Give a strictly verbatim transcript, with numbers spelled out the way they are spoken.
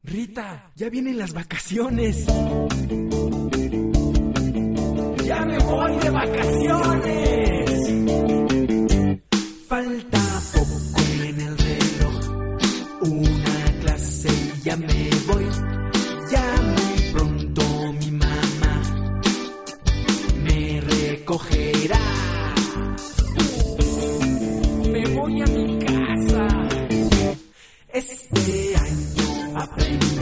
Rita, ya vienen las vacaciones. ¡Ya me voy de vacaciones! Falta poco en el reloj, una clase y ya me voy. Ya muy pronto mi mamá me recogerá. Me voy a mi casa. Este año aprendí